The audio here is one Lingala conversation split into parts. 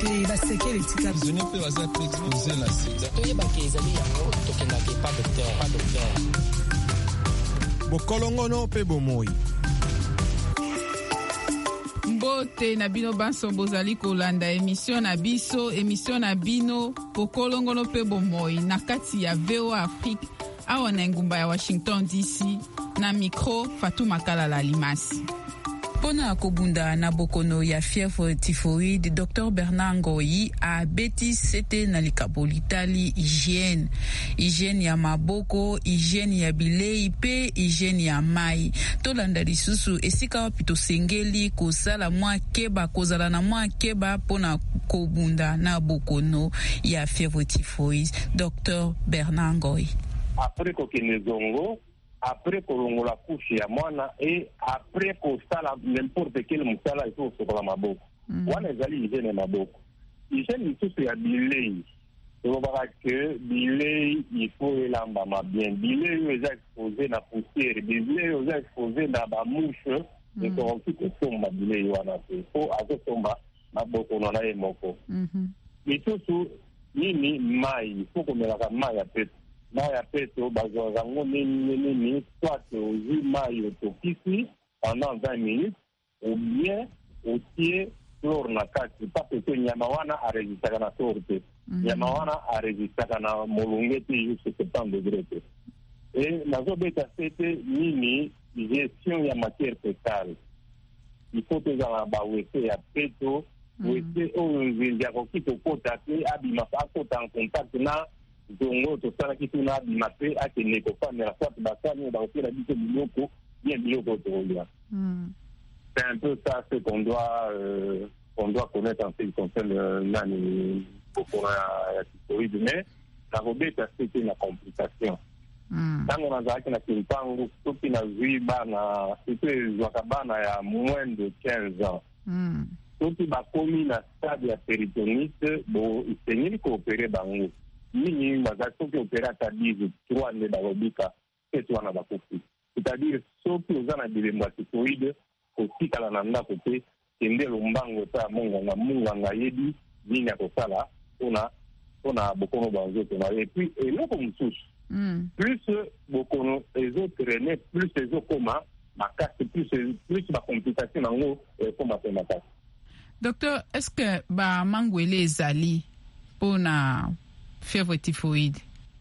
basekele tika zone pe baza pe exposer na sida toyeba ke ezali yango tokendaka pas docteur bokolongono pe bomoi. Mbote na bino banso bozali kolanda émission na bino bokolongono pe bomoi na kati ya VOA Afrique awa na ngumba ya Washington DC na micro Fatou Makalala Limasi. Pona kobunda na bokono ya fièvre typhoïde, Dr Bernard Ngoyi a beti sete na likabo litali hygiène ya maboko, hygiène ya bilei pe hygiène ya mai. Tolanda lisusu esika wapi tosengeli kosala mwa keba kozala na mwa keba pona kobunda na bokono ya fièvre typhoïde. Dr Bernard Ngoyi. Après kokende zongo, après kolongola couche ya mwana et après kosala n'importe quel musala il faut sokola maboko. Wana ezali hygiène ya maboko. Hygiène lisusu ya bilei. Tolobaka ke bilei il faut elambama bien. Bilei oyo eza exposé na poussière, bilei oyo eza exposé na bamouche, ekoki kosomba bilei wana te. Po azosomba maboko na ye moko. Lisusu nini mai, il faut komelaka mai ya peto. Mai ya peto bazwaka yango nini soit ozwi mai otokisi pendant 20 minutes ou bien otie chlore na kati parce que nyama wana arezistaka na chlore te. Nyama wana arezistaka na molunge te jusqu'à 70 degrés te. Et nazobeta sete nini gestion ya matière fécale. Il faut tozala bawese ya peto wese oyo nzinzi akoki kokota te abima akota en contact na zongo tosalaki tuna abima pe akende kofamela soit basani bakopela biso biloko bien biloko tokolia. C'est un peu ça ce qu'on doit connaître en ce qui concerne nani bokono ya typhoïde, mais nakobeta sete na complication. Ntango nazalaki na kimpangu soki nazwi bana surtout ezwaka bana ya moins de 15 ans. Soki bakomi na stade ya péritonite bo isengeli koopere bango nini baza soki opere ata 13 nde balobika pesi wana bakofi. C'est-à-dire soki oza na bilembo ya typhoïde kotikala na ndako te kende lombango eta monganga yebi nini akosala mpona bokono banzoto na ye. Et puis eloko mosusu plus bokono ezotraîne plus ezokoma makasi plus bacomplication nango ekoma pe makasi. Docteur, est-ce que mangwele ezali pona fièvre typhoïde?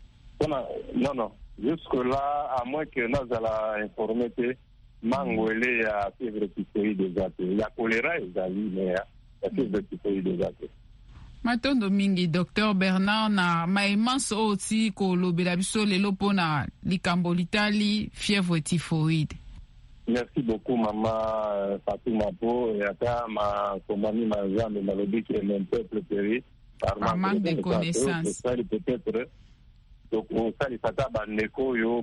Non. Jusque-là, à moins que nous allons informer que mangwele ya fièvre typhoïde ezate. Ya choléra ezali, mais ya fièvre typhoïde ezate. Matondo mingi, Dr Bernard, na maimanso oti kolobela biso lelo pona likambo litali fièvre typhoïde. Merci beaucoup, maman Fatou Mapo, et à ma compagnie Manzambe, Malobie, qui est mon peuple péri. Par manque de connaissances. Peut-être, donc, on sait que bandeko yo,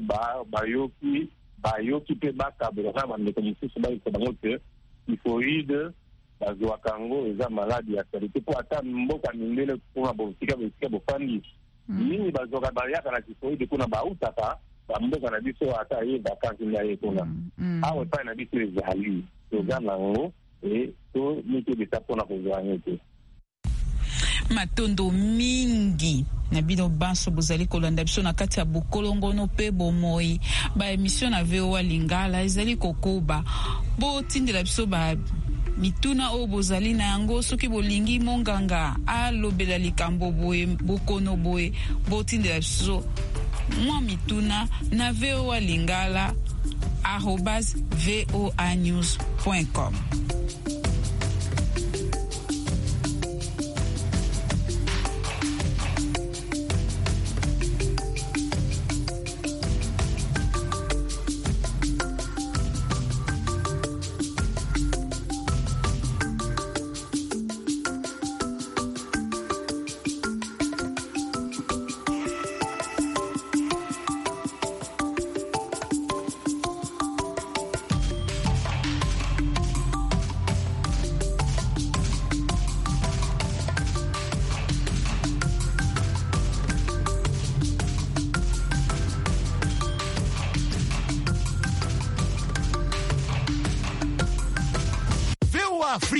bayoki pe bakabela, bandeko misusu bayoki typhoïde, bazwakango, eza maladie ya qualité. Pour ata mboka mindele, kuna bosika bofandi. Nini bazwaka bayaka na typhoïde, kuna bautaka, bamboka na biso ata ye vacances na ye kuna. Awe pa na biso ezali toza nango e to mike beta mpona kozwa te. Matondo mingi na bino banso bozali kolanda biso na kati ya bokolongono pe bomoi ba émission na VOA Lingala ezali kokoba botindela biso ba mituna o bozali na yango soki bolingi monganga alobela likambo boye bokono boye botindela biso mwa mituna na VOA Lingala @voanews.com.